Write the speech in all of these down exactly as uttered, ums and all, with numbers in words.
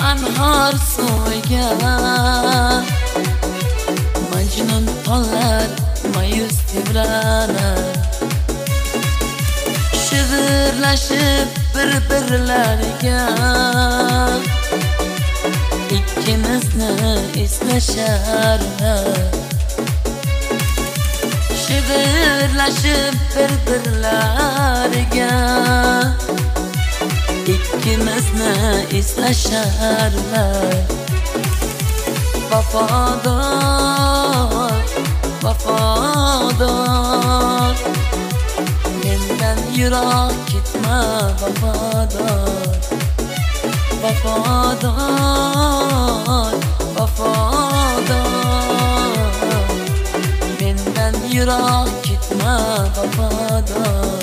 anhor suviga Majnun tollar mayus tebranar Shivirlashib bir-birlariga ikkimizni eslasharlar Shivirlashib bir-birlariga ikkimizni eslasharlar Vafodor, vafodor Mendan yiroq ketma vafodor Vafodor, vafodor Mendan yiroq ketma vafodor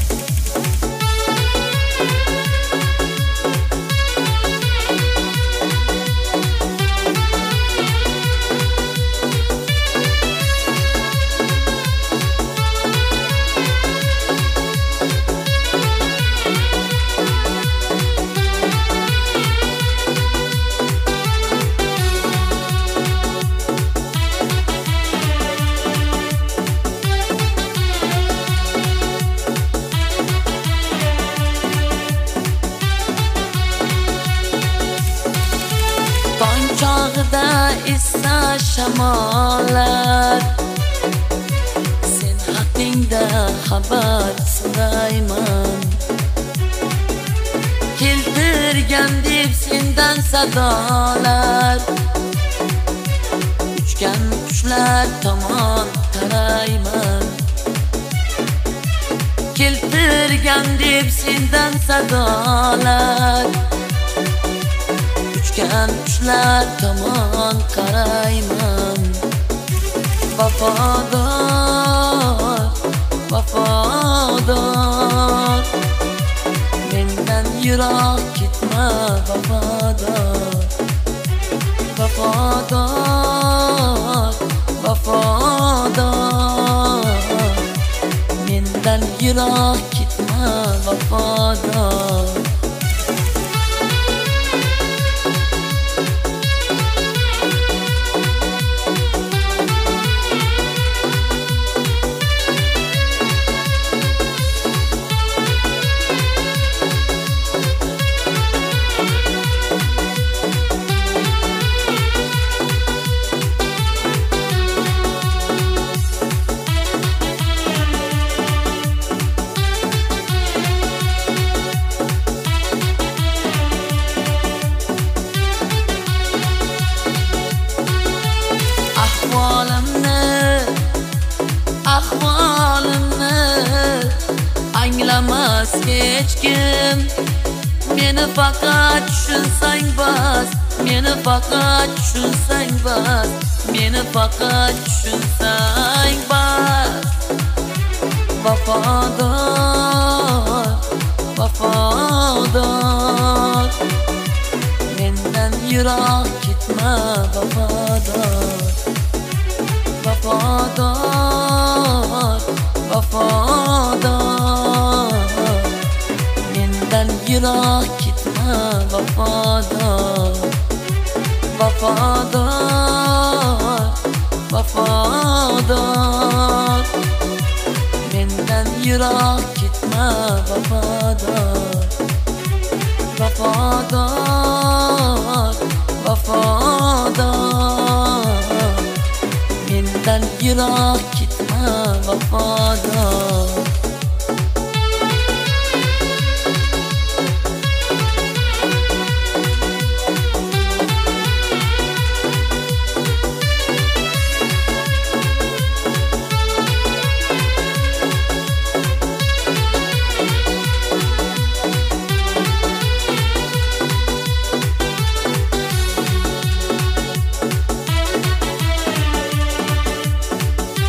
Chog'da esa shamollar Sen haqingda xabar so'rayman Keltirgan deb sendan sadolar Uchgan qushlar tomon qarayman Keltirgan deb sendan sadolar Uchgan qushlar tomon qarayman Vafodor, vafodor Mendan yiroq ketma vafodor Vafodor, vafodor Mendan yiroq ketma vafodor Ahvolimni anglamas hech kim Meni faqat tushunsang bas Meni faqat tushunsang bas Meni faqat tushunsang bas Vafodor, vafodor Mendan yiroq ketma vafodor Vafodor, vafodor Mendan yiroq ketma vafodor Vafodor, vafodor Mendan yiroq ketma vafodor Vafodor, vafodor Mendan yiroq ketma vafodor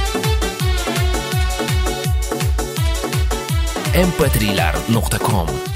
em pe trilar nuqta com